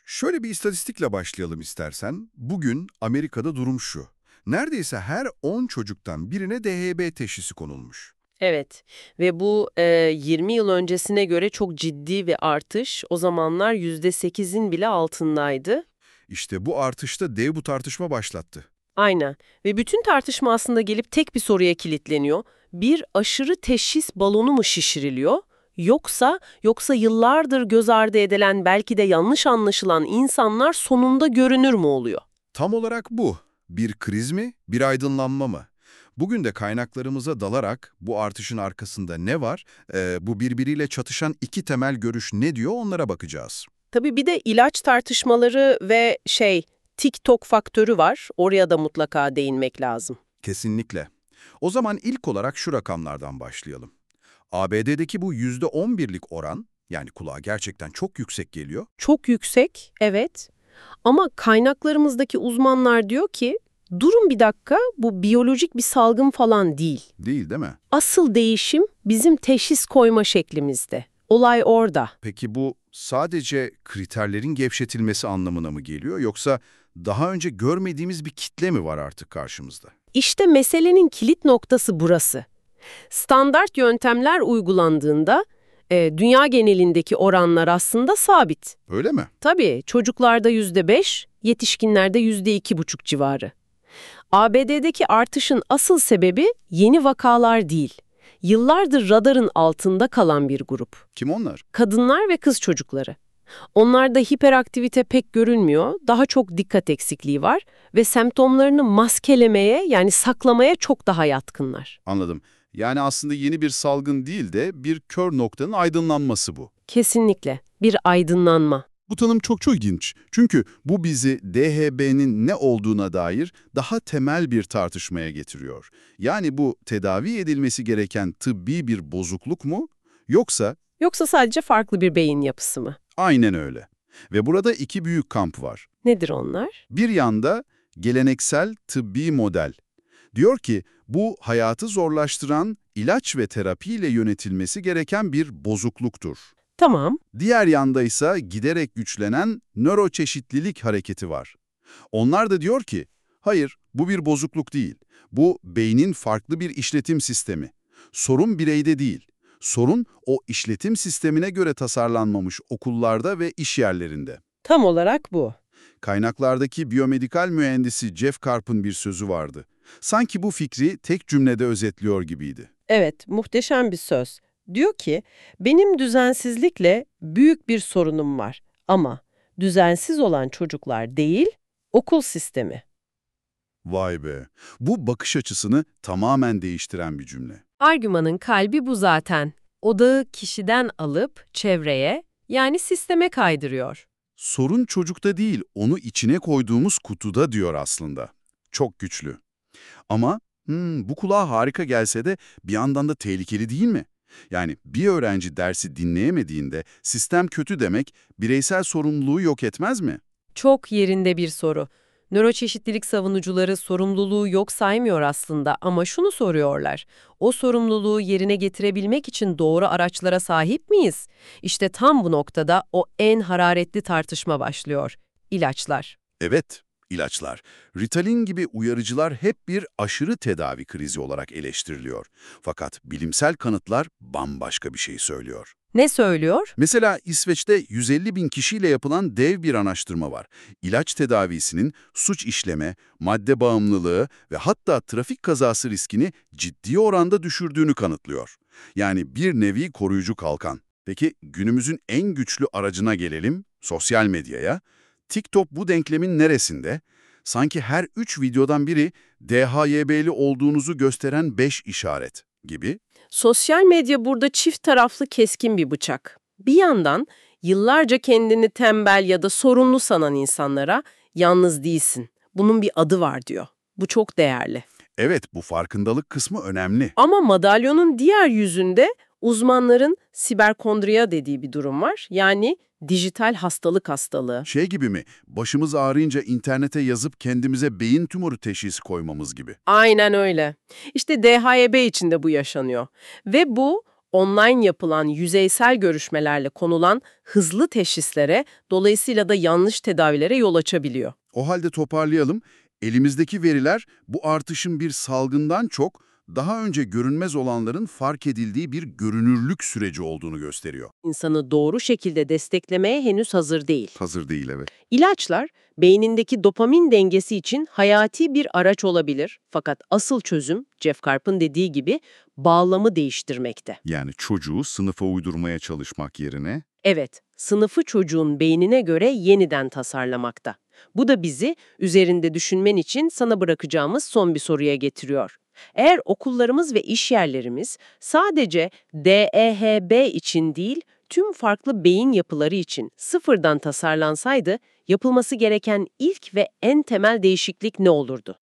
Şöyle bir istatistikle başlayalım istersen. Bugün Amerika'da durum şu. Neredeyse her 10 çocuktan birine DHB teşhisi konulmuş. Evet ve bu 20 yıl öncesine göre çok ciddi bir artış. O zamanlar %8'in bile altındaydı. İşte bu artışta dev bu tartışma başlattı. Aynen ve bütün tartışma aslında gelip tek bir soruya kilitleniyor. Bir aşırı teşhis balonu mu şişiriliyor? Yoksa yıllardır göz ardı edilen belki de yanlış anlaşılan insanlar sonunda görünür mü oluyor? Tam olarak bu. Bir kriz mi, bir aydınlanma mı? Bugün de kaynaklarımıza dalarak bu artışın arkasında ne var, bu birbiriyle çatışan iki temel görüş ne diyor onlara bakacağız. Tabii bir de ilaç tartışmaları ve TikTok faktörü var. Oraya da mutlaka değinmek lazım. Kesinlikle. O zaman ilk olarak şu rakamlardan başlayalım. ABD'deki bu %11'lik oran, yani kulağa gerçekten çok yüksek geliyor. Çok yüksek, evet. Ama kaynaklarımızdaki uzmanlar diyor ki, durun bir dakika, bu biyolojik bir salgın falan değil. Değil mi? Asıl değişim bizim teşhis koyma şeklimizde. Olay orada. Peki bu sadece kriterlerin gevşetilmesi anlamına mı geliyor yoksa daha önce görmediğimiz bir kitle mi var artık karşımızda? İşte meselenin kilit noktası burası. Standart yöntemler uygulandığında dünya genelindeki oranlar aslında sabit. Öyle mi? Tabii çocuklarda %5, yetişkinlerde %2,5 civarı. ABD'deki artışın asıl sebebi yeni vakalar değil. Yıllardır radarın altında kalan bir grup. Kim onlar? Kadınlar ve kız çocukları. Onlarda hiperaktivite pek görünmüyor, daha çok dikkat eksikliği var ve semptomlarını maskelemeye yani saklamaya çok daha yatkınlar. Anladım. Yani aslında yeni bir salgın değil de bir kör noktanın aydınlanması bu. Kesinlikle bir aydınlanma. Bu tanım çok ilginç. Çünkü bu bizi DHB'nin ne olduğuna dair daha temel bir tartışmaya getiriyor. Yani bu tedavi edilmesi gereken tıbbi bir bozukluk mu? Yoksa sadece farklı bir beyin yapısı mı? Aynen öyle. Ve burada iki büyük kamp var. Nedir onlar? Bir yanda geleneksel tıbbi model. Diyor ki bu hayatı zorlaştıran ilaç ve terapiyle yönetilmesi gereken bir bozukluktur. Tamam, Diğer yanda ise giderek güçlenen nöroçeşitlilik hareketi var. Onlar da diyor ki, hayır bu bir bozukluk değil, bu beynin farklı bir işletim sistemi. Sorun bireyde değil, sorun o işletim sistemine göre tasarlanmamış okullarda ve iş yerlerinde. tam olarak bu. Kaynaklardaki biyomedikal mühendisi Jeff Karp'ın bir sözü vardı. Sanki bu fikri tek cümlede özetliyor gibiydi. Evet, muhteşem bir söz. Diyor ki, benim düzensizlikle büyük bir sorunum var ama düzensiz olan çocuklar değil, okul sistemi. Vay be, bu bakış açısını tamamen değiştiren bir cümle. Argümanın kalbi bu zaten. Odağı kişiden alıp çevreye, yani sisteme kaydırıyor. Sorun çocukta değil, onu içine koyduğumuz kutuda diyor aslında. Çok güçlü. Ama bu kulağa harika gelse de bir yandan da tehlikeli değil mi? Yani bir öğrenci dersi dinleyemediğinde sistem kötü demek bireysel sorumluluğu yok etmez mi? Çok yerinde bir soru. Nöroçeşitlilik savunucuları sorumluluğu yok saymıyor aslında ama şunu soruyorlar. O sorumluluğu yerine getirebilmek için doğru araçlara sahip miyiz? İşte tam bu noktada o en hararetli tartışma başlıyor. İlaçlar. Evet, ilaçlar. Ritalin gibi uyarıcılar hep bir aşırı tedavi krizi olarak eleştiriliyor. Fakat bilimsel kanıtlar bambaşka bir şey söylüyor. Ne söylüyor? Mesela İsveç'te 150 bin kişiyle yapılan dev bir araştırma var. İlaç tedavisinin suç işleme, madde bağımlılığı ve hatta trafik kazası riskini ciddi oranda düşürdüğünü kanıtlıyor. Yani bir nevi koruyucu kalkan. Peki günümüzün en güçlü aracına gelelim, sosyal medyaya. TikTok bu denklemin neresinde? Sanki her 3 videodan biri DHYB'li olduğunuzu gösteren 5 işaret gibi. Sosyal medya burada çift taraflı keskin bir bıçak. Bir yandan yıllarca kendini tembel ya da sorunlu sanan insanlara yalnız değilsin, bunun bir adı var diyor. Bu çok değerli. Evet, bu farkındalık kısmı önemli. Ama madalyonun diğer yüzünde uzmanların siberkondriya dediği bir durum var. Yani dijital hastalığı. Şey gibi mi, başımız ağrıyınca internete yazıp kendimize beyin tümörü teşhisi koymamız gibi. Aynen öyle. İşte DHEB içinde bu yaşanıyor. Ve bu online yapılan yüzeysel görüşmelerle konulan hızlı teşhislere, dolayısıyla da yanlış tedavilere yol açabiliyor. O halde toparlayalım. Elimizdeki veriler bu artışın bir salgından çok daha önce görünmez olanların fark edildiği bir görünürlük süreci olduğunu gösteriyor. İnsanı doğru şekilde desteklemeye henüz hazır değil. Hazır değil, evet. İlaçlar, beynindeki dopamin dengesi için hayati bir araç olabilir. Fakat asıl çözüm, Jeff Karp'ın dediği gibi, bağlamı değiştirmekte. Yani çocuğu sınıfa uydurmaya çalışmak yerine Evet, sınıfı çocuğun beynine göre yeniden tasarlamakta. Bu da bizi üzerinde düşünmen için sana bırakacağımız son bir soruya getiriyor. Eğer okullarımız ve iş yerlerimiz sadece DEHB için değil, tüm farklı beyin yapıları için sıfırdan tasarlansaydı, yapılması gereken ilk ve en temel değişiklik ne olurdu?